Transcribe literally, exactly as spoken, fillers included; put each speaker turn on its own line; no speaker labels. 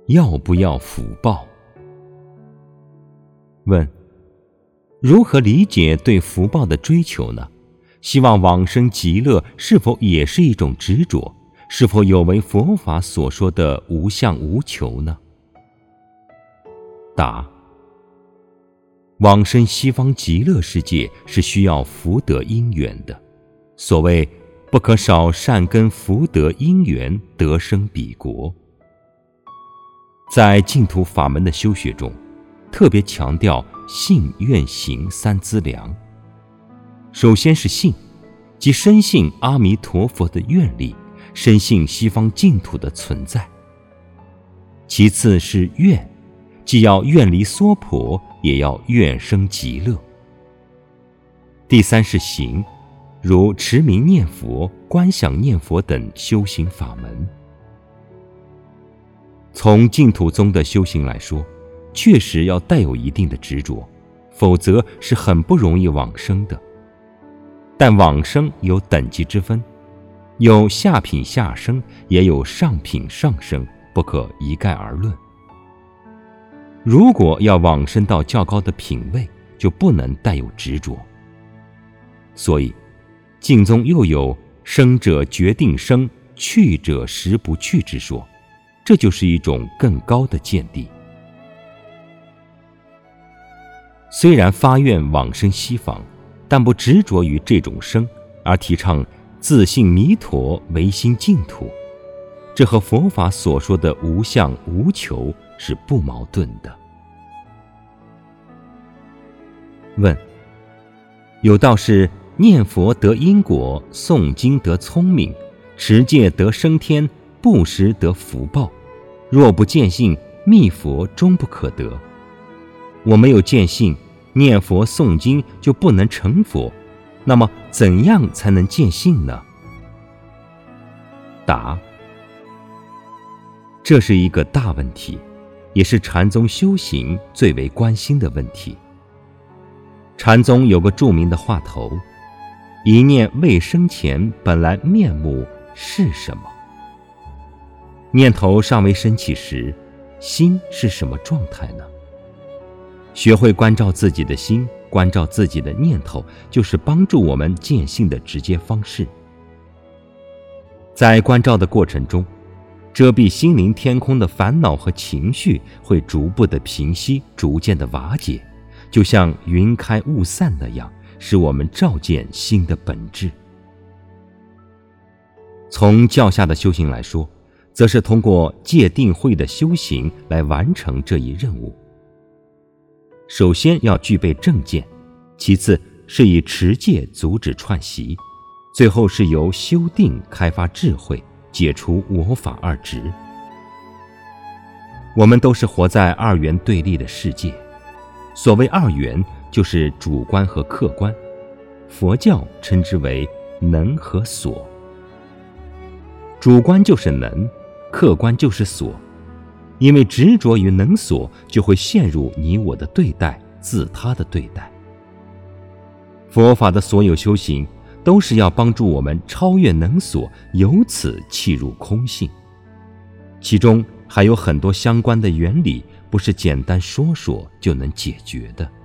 要不要福报？问：如何理解对福报的追求呢？希望往生极乐是否也是一种执着？是否有违佛法所说的无相无求呢？答：往生西方极乐世界是需要福德因缘的。所谓不可少善根福德因缘得生彼国。在净土法门的修学中，特别强调信愿行三资粮。首先是信，即深信阿弥陀佛的愿力，深信西方净土的存在。其次是愿，既要愿离娑婆，也要愿生极乐。第三是行，如持名念佛、观想念佛等修行法门。从净土宗的修行来说，确实要带有一定的执着，否则是很不容易往生的。但往生有等级之分，有下品下生，也有上品上生，不可一概而论。如果要往生到较高的品位，就不能带有执着。所以净宗又有生者决定生，去者实不去之说，这就是一种更高的见地。虽然发愿往生西方，但不执着于这种生，而提倡自信弥陀，唯心净土，这和佛法所说的无相无求是不矛盾的。问：有道是念佛得因果，诵经得聪明，持戒得升天，布施得福报，若不见性，密佛终不可得。我没有见性，念佛诵经就不能成佛，那么怎样才能见性呢？答：这是一个大问题，也是禅宗修行最为关心的问题。禅宗有个著名的话头：一念未生前本来面目是什么？念头尚未升起时，心是什么状态呢？学会关照自己的心，关照自己的念头，就是帮助我们见性的直接方式。在关照的过程中，遮蔽心灵天空的烦恼和情绪会逐步的平息，逐渐的瓦解，就像云开雾散那样，使我们照见心的本质。从教下的修行来说，则是通过戒定慧的修行来完成这一任务。首先要具备正见，其次是以持戒阻止串习，最后是由修定开发智慧，解除我法二执。我们都是活在二元对立的世界，所谓二元，就是主观和客观，佛教称之为能和所。主观就是能，客观就是所。因为执着于能所，就会陷入你我的对待，自他的对待。佛法的所有修行，都是要帮助我们超越能所，由此契入空性。其中还有很多相关的原理，不是简单说说就能解决的。